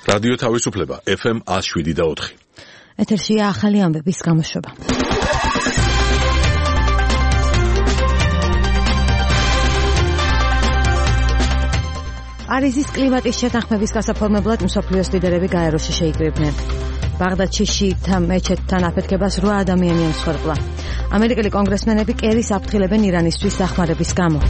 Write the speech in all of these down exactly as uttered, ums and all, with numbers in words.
რადიო თავისუფლება ეფ ემ one oh seven და four. ეთერშია ახალი ამბების გამოშვება. პარიზის კლიმატის შეთანხმების გასაფორმებლად მსოფლიოს ლიდერები გაეროში შეიკრიბნენ. ბაღდადში შიიტთა მეჩეთთან აფეთქებას რვა ადამიანი ემსხვერპლა. ამერიკელი კონგრესმენები კერის აფრთხილებენ ირანისთვის დახმარების გამო.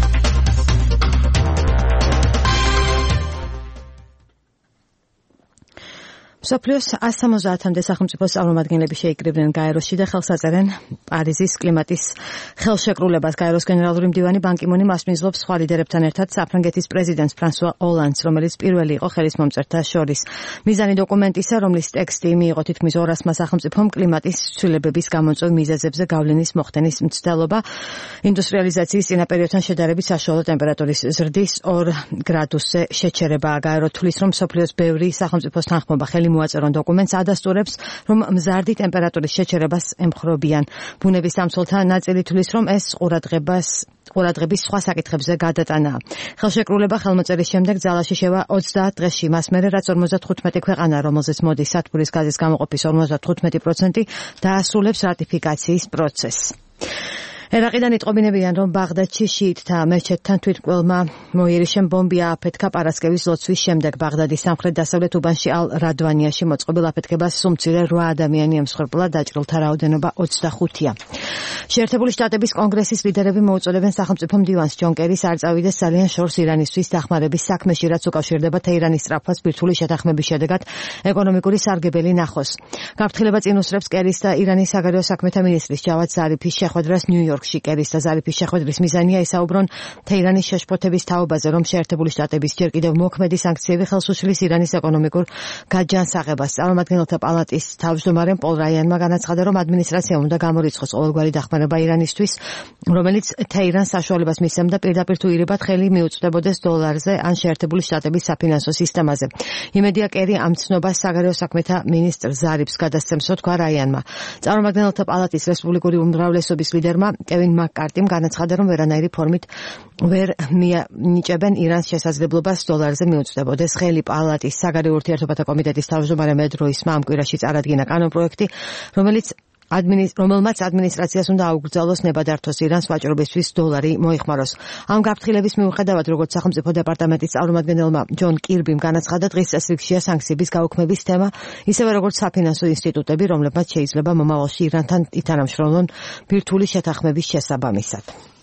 მსოფლიოს one seventy-მდე სახელმწიფოს წარმომადგენლები შეიკრიბნენ გაეროში და ხელს აწერენ პარიზის კლიმატის ხელშეკრულებას. გაეროს გენერალური მდივანი ბან კი მუნი მასპინძლობს სხვა ლიდერებთან ერთად საფრანგეთის პრეზიდენტს ფრანსუა ოლანდს, რომელიც პირველი იყო ხელისმომწერთა შორის. მიზანი დოკუმენტისა, რომლის ტექსტი მიიღო თითქმის ორასმა სახელმწიფომ, კლიმატის ცვლილებების გამომწვევ მიზეზებზე გავლენის მოხდენის მცდელობა, ინდუსტრიალიზაციის წინა პერიოდთან შედარებით საშუალო ტემპერატურის ზრდის ორ გრადუსზე შეჩერება. გაერო თვლის, რომ მსოფლიოს ბევრი სახელმწიფოს თანხმობა ხელი მოაწერონ დოკუმენტს ადასტურებს, რომ მზარდი ტემპერატურის შეჩერებას ემხრობიან. ბუნების სამსვლელთა ნაწილი თვლის, რომ ეს ყურადღებას ყურადღების სხვა საკითხებზე გადატანაა. ხელშეკრულება ხელმოწერის შემდეგ ძალაში შევა ოცდაათ დღეში, მას მერე რაც ორმოცდათხუთმეტი ქვეყანა, რომელზეც მოდის სათბურის გაზის გამოყოფის ორმოცდათხუთმეტი პროცენტი, დაასრულებს რატიფიკაციის პროცესს. ერაყიდან იტყობინებიან, რომ ბაღდადში შიიტთა მეჩეთთან თვითმკვლელმა მოიერიშემ ბომბი ააფეთქა პარასკევის ლოცვის შემდეგ. ბაღდადის სამხრეთ-დასავლეთ უბანში ალ-რადვანიაში მოწყობილ აფეთქებას სუმცირე რვა ადამიანი ემსხვერპლა, დაჭრილთა რაოდენობა ოცდახუთია. შეერთებული შტატების კონგრესის ლიდერები მოუწოდებენ სახელმწიფო მდივანს ჯონ კერის არ წავიდეს ძალიან შორს ირანისთვის დახმარების საქმეში, რაც უკავშირდება თეირანის სწრაფად ბირთვული შეთანხმების შედეგად ეკონომიკური სარგებელი ნახოს. გაფრთხილება წინ უსწრებს კერის და ირანის საგარეო საქმეთა მინისტრის ჯავად ზარიფის შეხვედრას ნიუ-იორკში. კერის და ზარიფის შეხვედრის მიზანია ისაუბრონ თეირანის შეშფოთების თაობაზე, რომ შეერთებული შტატების ჯერ კიდევ მოქმედი სანქციები ხელს უშლის ირანის ეკონომიკურ გაჯანსაღებას. წარმომადგენელთა პალატის თავმჯდომარემ პოლ რაიანმა განაცხადა, რომ ადმინისტრაციამ უნდა გამორიცხოს ყოველგვარი დახმარება ირანისთვის, რომელიც თეირანს საშუალებას მისცემდა პირდაპირ თუ ირიბად ხელი მიუწვდებოდეს დოლარზე ან შეერთებული შტატების საფინანსო სისტემაზე. იმედია კერი ამ ცნობას საგარეო საქმეთა მინისტრ ზარიფს გადასცემს, თქვა რაიანმა. წარმომადგენელთა პალატის რესპუბლიკური უმრავლესობის ლიდერმა კევინ მაკ-კარტიმ განაცხადა, რომ ვერანაირი ფორმით ვერ მიანიჭებენ ირანს შესაძლებლობას დოლარზე მიუწვდებოდეს ხელი. პალატის საგარეო ურთიერთობათა კომიტეტის თავმჯდომარემ ედროისმა ამ კვირაში წარადგინა კანონპროექტი, რომელიც რომელმაც ადმინისტრაციას უნდა აუგრძელოს ნებადართოს ირანს ვაჭრობისთვის დოლარი მოიხმაროს. ამ გაფრთხილების მიუხედავად, როგორც სახელმწიფო დეპარტამენტის წარმომადგენელმა ჯონ კირბიმ განაცხადა, დღის წესრიგშია სანქციების გაუქმების თემა, ისევე როგორც საფინანსო ინსტიტუტები, რომლებმაც შეიძლება მომავალში ირანთან ითანამშრომლონ ბირთვული შეთანხმების შესაბამისად.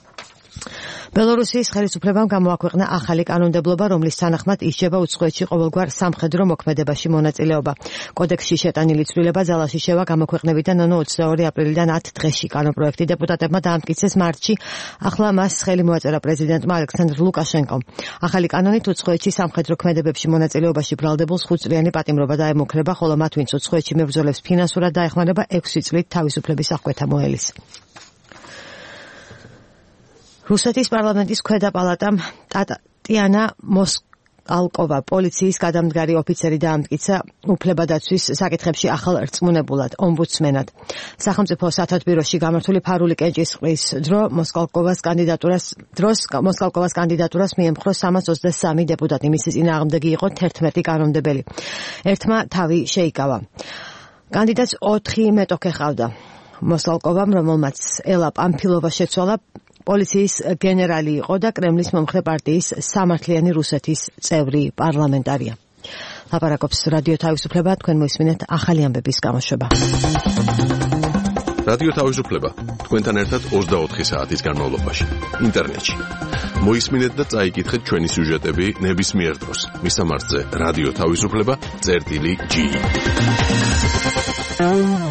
ბელორუსიის ხელისუფლებამ გამოაქვეყნა ახალი კანონმდებლობა, რომლის თანახმად ისჯება უცხოეთში ყოველგვარ სამხედრო მოქმედებაში მონაწილეობა. კოდექსში შეტანილი ცვლილება ძალაში შევა გამოქვეყნებიდან ანუ ოცდაორი აპრილიდან ათ დღეში. კანონპროექტი დეპუტატებმა დაამტკიცეს მარტში, ახლა მას ხელი მოაწერა პრეზიდენტმა ალექსანდრ ლუკაშენკომ. ახალი კანონით უცხოეთში სამხედრო ქმედებებში მონაწილეობაში ბრალდებულს ხუთწლიანი პატიმრობა დაემუქრება, ხოლო მათ, ვინც უცხოეთში მებრძოლებს ფინანსურად დაეხმარება, ექვსი წლით თავისუფლების აღკვეთა მოელის. რუსეთის პარლამენტის ქვედა პალატამ ტატიანა მოსკალკოვა პოლიციის გადამდგარი ოფიცერი დაამტკიცა უფლებადაცვის საკითხებში ახალ რწმუნებულად ომბუდსმენად. სახელმწიფო სათათბიროში გამართული ფარული კენჭისყრის დრო მოსკალკოვას კანდიდატურას დროს მოსკალკოვას კანდიდატურას მიემხრო სამას ოცდასამი დეპუტატი. მისი წინააღმდეგი იყო თერთმეტი კანონმდებელი. ერთმა თავი შეიკავა. კანდიდატს ოთხი მეტოქე ჰყავდა. მოსკალკოვამ, რომელმაც ელა პამფილოვა შეცვალა, პოლიციის გენერალი იყო და კრემლის მომხრე პარტიის სამართლიანი რუსეთის წევრი პარლამენტარია. ლაპარაკობს რადიო თავისუფლება, თქვენ მოისმინეთ ახალი ამბების გამოშვება. რადიო თავისუფლება, თქვენთან ერთად ოცდაოთხი საათის განმავლობაში, ინტერნეტში. მოისმინეთ და წაიკითხეთ ჩვენი სიუჟეტები ნებისმიერ დროს. მისამართზე რადიო თავისუფლება წერტილი ჯი.